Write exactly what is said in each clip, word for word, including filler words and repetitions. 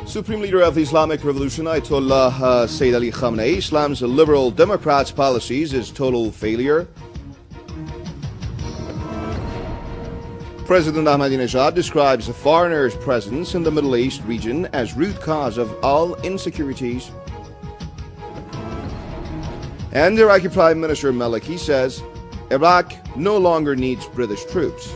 Supreme Leader of the Islamic Revolution, Ayatollah uh, Sayyid Ali Khamenei, Islam's liberal Democrats' policies is total failure. President Ahmadinejad describes a foreigner's presence in the Middle East region as root cause of all insecurities. And Iraqi Prime Minister Maliki says Iraq no longer needs British troops.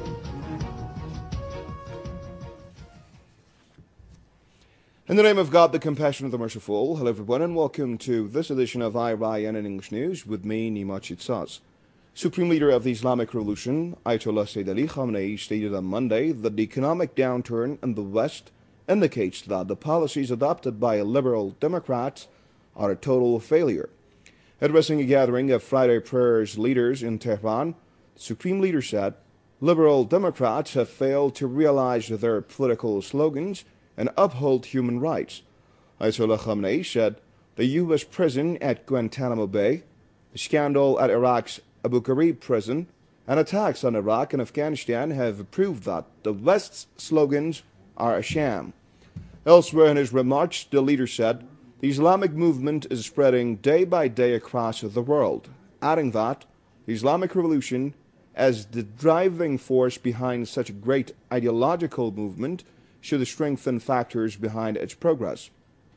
In the name of God, the compassionate, the merciful, hello everyone and welcome to this edition of I R I N in English News with me, Nima Chitsaz. Supreme Leader of the Islamic Revolution, Ayatollah Sayyid Ali Khamenei, stated on Monday that the economic downturn in the West indicates that the policies adopted by liberal Democrats are a total failure. Addressing a gathering of Friday prayers leaders in Tehran, the Supreme Leader said, liberal Democrats have failed to realize their political slogans and uphold human rights. Ayatollah Khamenei said the U S prison at Guantanamo Bay, the scandal at Iraq's Abu Ghraib prison, and attacks on Iraq and Afghanistan have proved that the West's slogans are a sham. Elsewhere in his remarks, the leader said the Islamic movement is spreading day by day across the world, adding that the Islamic Revolution, as the driving force behind such a great ideological movement, should strengthen factors behind its progress.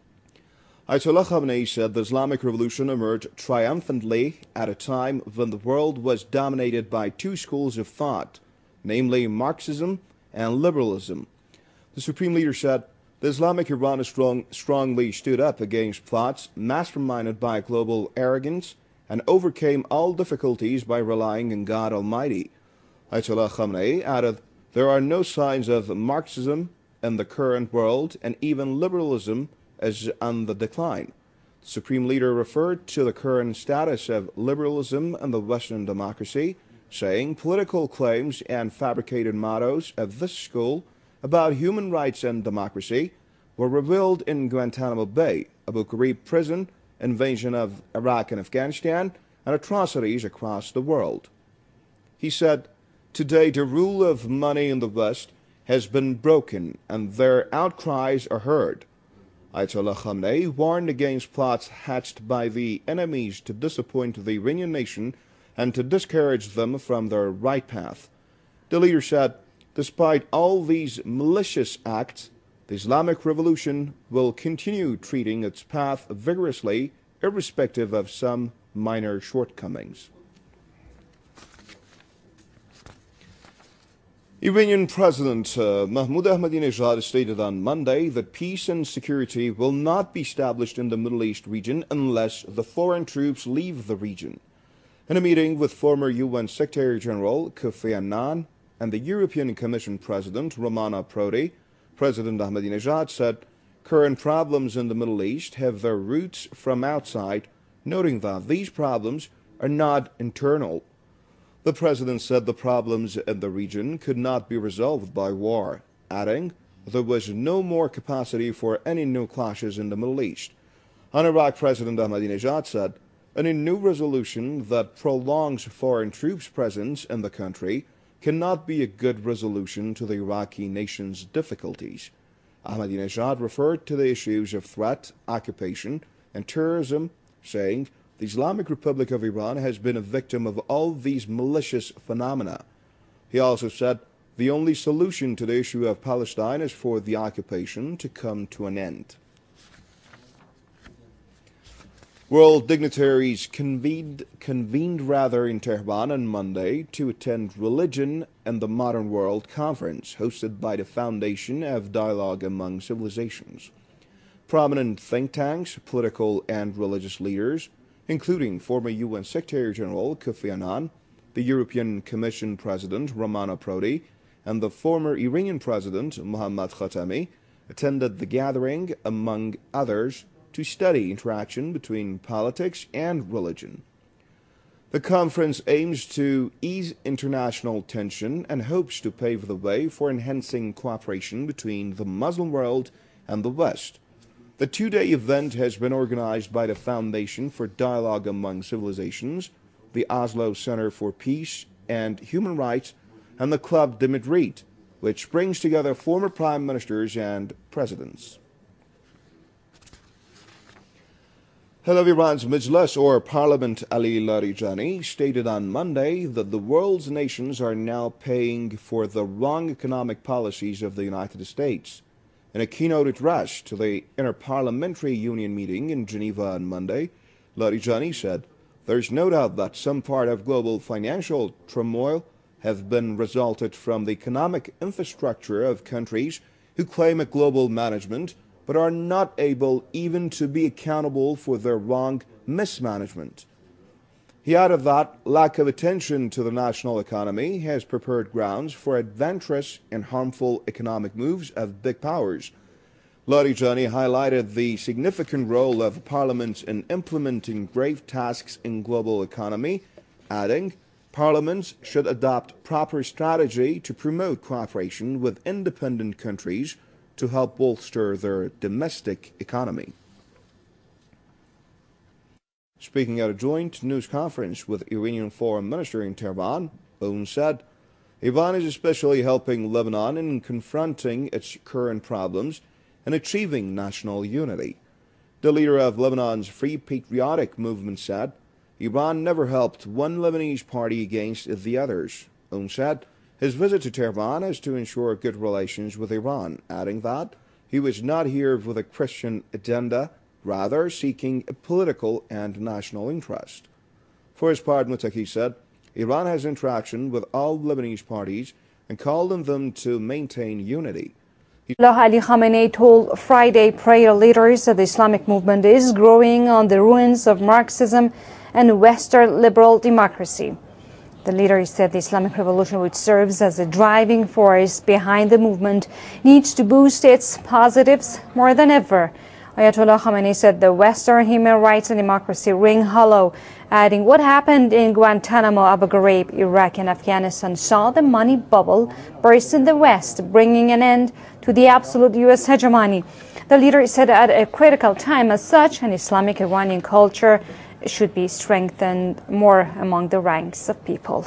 Ayatollah Khamenei said the Islamic Revolution emerged triumphantly at a time when the world was dominated by two schools of thought, namely Marxism and liberalism. The Supreme Leader said the Islamic Iran strong, strongly stood up against plots masterminded by global arrogance and overcame all difficulties by relying on God Almighty. Ayatollah Khamenei added, there are no signs of Marxism in the current world, and even liberalism is on the decline. The Supreme Leader referred to the current status of liberalism in the Western democracy, saying political claims and fabricated mottos of this school about human rights and democracy were revealed in Guantanamo Bay, Abu Ghraib prison, invasion of Iraq and Afghanistan, and atrocities across the world. He said, today the rule of money in the West has been broken and their outcries are heard. Ayatollah Khamenei warned against plots hatched by the enemies to disappoint the Iranian nation and to discourage them from their right path. The leader said, despite all these malicious acts, the Islamic Revolution will continue treating its path vigorously, irrespective of some minor shortcomings. Iranian President uh, Mahmoud Ahmadinejad stated on Monday that peace and security will not be established in the Middle East region unless the foreign troops leave the region. In a meeting with former U N Secretary General Kofi Annan and the European Commission President Romano Prodi, President Ahmadinejad said current problems in the Middle East have their roots from outside, noting that these problems are not internal. The president said the problems in the region could not be resolved by war, adding there was no more capacity for any new clashes in the Middle East. On Iraq, President Ahmadinejad said any new resolution that prolongs foreign troops' presence in the country cannot be a good resolution to the Iraqi nation's difficulties. Ahmadinejad referred to the issues of threat, occupation, and terrorism, saying, the Islamic Republic of Iran has been a victim of all these malicious phenomena. He also said the only solution to the issue of Palestine is for the occupation to come to an end. World dignitaries convened, convened rather in Tehran on Monday to attend Religion in the Modern World conference hosted by the Foundation of Dialogue Among Civilizations. Prominent think tanks, political and religious leaders, including former U N Secretary General Kofi Annan, the European Commission President Romano Prodi, and the former Iranian President Mohammad Khatami, attended the gathering, among others, to study interaction between politics and religion. The conference aims to ease international tension and hopes to pave the way for enhancing cooperation between the Muslim world and the West. The two-day event has been organized by the Foundation for Dialogue Among Civilizations, the Oslo Center for Peace and Human Rights, and the Club de Madrid, which brings together former prime ministers and presidents. Head of Iran's Majlis or Parliament Ali Larijani stated on Monday that the world's nations are now paying for the wrong economic policies of the United States. In a keynote address to the Interparliamentary Union meeting in Geneva on Monday, Larijani said, "There's no doubt that some part of global financial turmoil have been resulted from the economic infrastructure of countries who claim a global management but are not able even to be accountable for their wrong mismanagement." He added that lack of attention to the national economy has prepared grounds for adventurous and harmful economic moves of big powers. Larijani highlighted the significant role of parliaments in implementing grave tasks in global economy, adding, "Parliaments should adopt proper strategy to promote cooperation with independent countries to help bolster their domestic economy." Speaking at a joint news conference with Iranian Foreign Minister in Tehran, Oun said, "Iran is especially helping Lebanon in confronting its current problems and achieving national unity." The leader of Lebanon's Free Patriotic Movement said, "Iran never helped one Lebanese party against the others." Oun said his visit to Tehran is to ensure good relations with Iran, adding that he was not here with a Christian agenda, rather seeking a political and national interest. For his part, Mutaki said, Iran has interaction with all Lebanese parties and called on them to maintain unity. Ali Khamenei told Friday prayer leaders that the Islamic movement is growing on the ruins of Marxism and Western liberal democracy. The leader said the Islamic Revolution, which serves as a driving force behind the movement, needs to boost its positives more than ever. Ayatollah Khamenei said the Western human rights and democracy ring hollow, adding, "What happened in Guantanamo, Abu Ghraib, Iraq and Afghanistan saw the money bubble burst in the West, bringing an end to the absolute U S hegemony." The leader said at a critical time as such, an Islamic Iranian culture should be strengthened more among the ranks of people.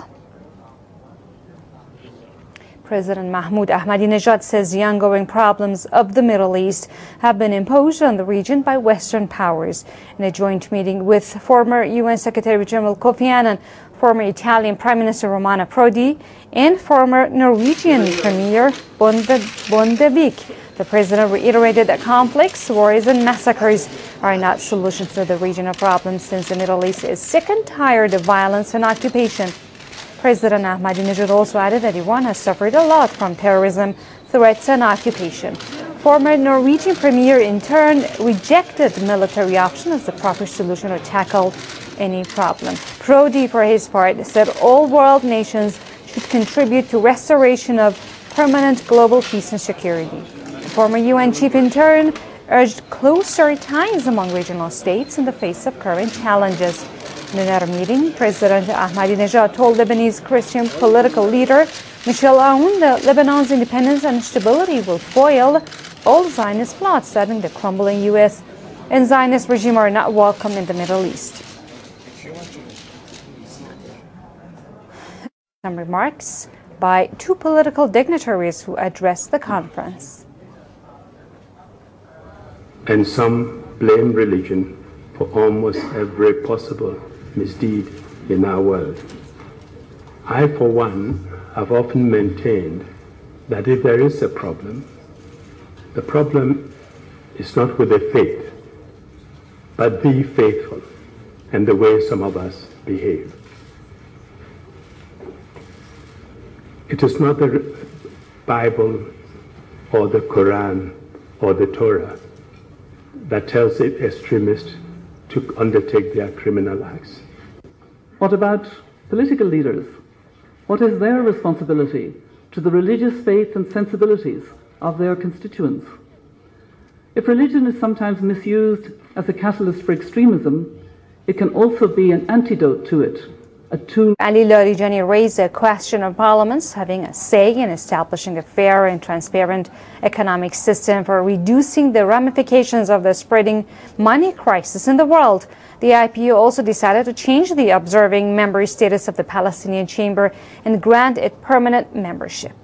President Mahmoud Ahmadinejad says the ongoing problems of the Middle East have been imposed on the region by Western powers. In a joint meeting with former U N Secretary General Kofi Annan, former Italian Prime Minister Romano Prodi, and former Norwegian Premier Bondevik, the president reiterated that conflicts, wars, and massacres are not solutions to the regional problems, since the Middle East is sick and tired of violence and occupation. President Ahmadinejad also added that Iran has suffered a lot from terrorism, threats, and occupation. Former Norwegian Premier, in turn, rejected the military option as the proper solution to tackle any problem. Prodi, for his part, said all world nations should contribute to restoration of permanent global peace and security. The former U N chief, in turn, urged closer ties among regional states in the face of current challenges. In another meeting, President Ahmadinejad told Lebanese Christian political leader Michel Aoun that Lebanon's independence and stability will foil all Zionist plots, adding the crumbling U S and Zionist regime are not welcome in the Middle East. Some remarks by two political dignitaries who addressed the conference. And some blame religion for almost every possible misdeed in our world. I, for one, have often maintained that if there is a problem, the problem is not with the faith, but be faithful and the way some of us behave. It is not the Bible or the Quran or the Torah that tells the extremists to undertake their criminal acts. What about political leaders? What is their responsibility to the religious faith and sensibilities of their constituents? If religion is sometimes misused as a catalyst for extremism, it can also be an antidote to it, a tool. Ali Larijani raised a question of parliaments having a say in establishing a fair and transparent economic system for reducing the ramifications of the spreading money crisis in the world. The I P U also decided to change the observing member status of the Palestinian Chamber and grant it permanent membership.